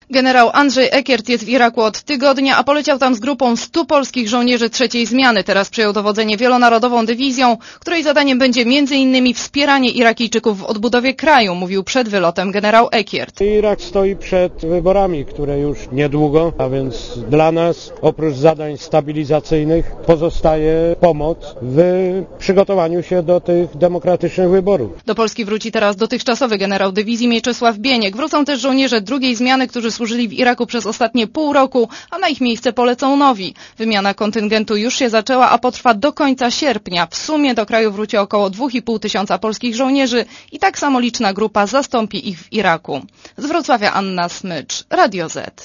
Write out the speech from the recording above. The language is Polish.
Generał Andrzej Ekiert jest w Iraku od tygodnia, a poleciał tam z grupą 100 polskich żołnierzy trzeciej zmiany. Teraz przejął dowodzenie wielonarodową dywizją, której zadaniem będzie m.in. wspieranie Irakijczyków w odbudowie kraju, mówił przed wylotem generał Ekiert. Irak stoi przed wyborami, które już niedługo, a więc dla nas oprócz zadań stabilizacyjnych pozostaje pomoc w przygotowaniu się do tych demokratycznych wyborów. Do Polski wróci teraz dotychczasowy generał dywizji Mieczysław Bieniek. Wrócą też żołnierze drugiej zmiany, którzy służyli w Iraku przez ostatnie pół roku, a na ich miejsce polecą nowi. Wymiana kontyngentu już się zaczęła, a potrwa do końca sierpnia. W sumie do kraju wróci około 2,5 tysiąca polskich żołnierzy i tak samo liczna grupa zastąpi ich w Iraku. Z Wrocławia Anna Smycz, Radio Z.